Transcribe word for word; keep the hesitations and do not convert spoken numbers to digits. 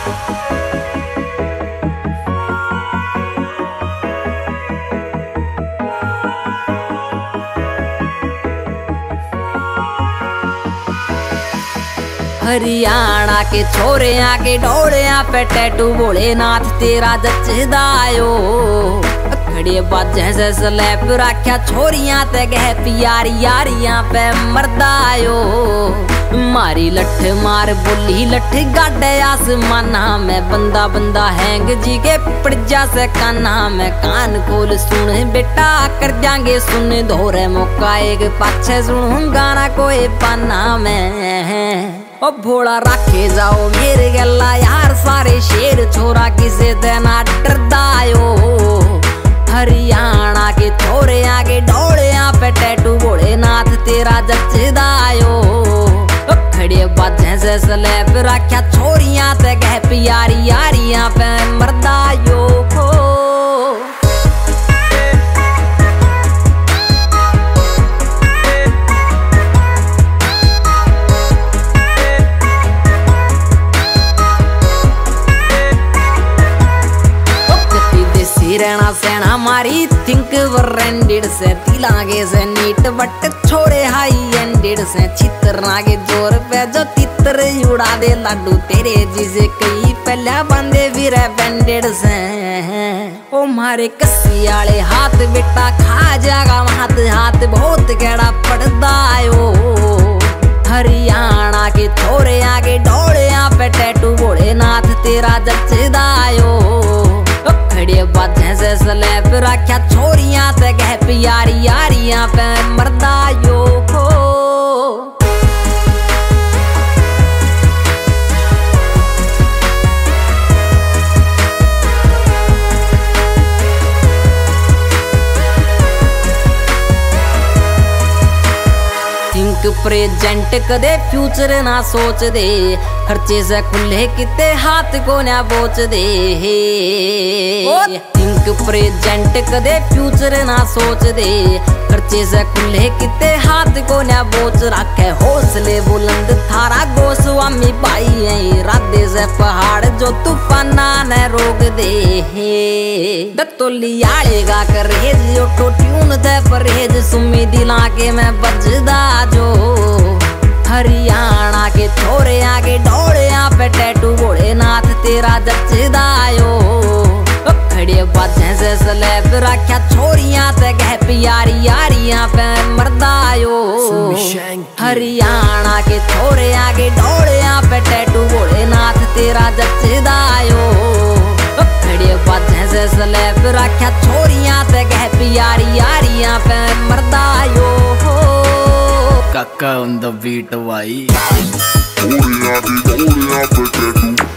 हरियाणा के छोरे आके डोले पे टैटू भोलेनाथ तेरा जचदायो खड़े बाजे से स्लैप रख्या छोरियां ते गह प्यारी यारियां पे मरदायो मारी लठ मार बोली लठ गाडे आसमाना में बंदा बंदा हैंग जी के पड़जा से काना में कान खोल सुन बेटा कर जाएंगे सुन धोरे मौका एक पाछे सुन गाना कोई पाना में ओ भोला रखे जाओ मेरे गला यार सारे शेर छोरा किसे देना डरदायो हरियाणा के छोरे आगे डोले पे टैटू भोलेनाथ तेरा जचदायो खड़े बाजे से स्लैप रख्या छोरियां ते गह प्यारी यारियां पे मरदायो रहना सेना मारी थिंक ब्रांडेड से तिलागे से नीट बट छोड़े हाई एंडेड से चित्र नागे जोर पे जो तितर उड़ा दे लाडू तेरे जिसे कई पहले बंदे भी रह बैंडेड से ओ मारे कस्सी आले हाथ बेटा खा जागा हाथ हाथ बहुत गड़ा पड़दायो हरियाणा के छोरे आगे डोले पे टैटू भोलेनाथ तेरा जचदायो खड़े बाजे से स्लैप रख्या छोरियां ते गह प्यारी यारियां पे मरदायो को थिंक प्रेजेंट कदे फ्यूचर ना सोच दे खर्चे से खुले किते हाथ को ना बोच दे थिंक प्रेजेंट कदे फ्यूचर ना सोच दे खर्चे से खुले किते हाथ को ना बोच रखे हौसले बुलंद थारा गोस्वामी भाई है इरादे से पहाड़ जो तूफाना न रोक दे दत्तोली गा कर रेज ऑटो ट्यून दे परहेज सुमी दिला के मैं बजदा जो हरियाणा के छोरे आगे डोले पे टैटू भोलेनाथ तेरा जचदायो खड़े बाजे से स्लैप रख्या छोरियां ते गह प्यारी यारियां पे मरदायो हरियाणा के छोरे आगे डोले पे टैटू भोलेनाथ तेरा जचदायो खड़े बाजे से स्लैप रख्या छोरियां ते गह प्यारी यारियां पे मरदायो Kaka on the beat, भाई। Only I did, only I protect you.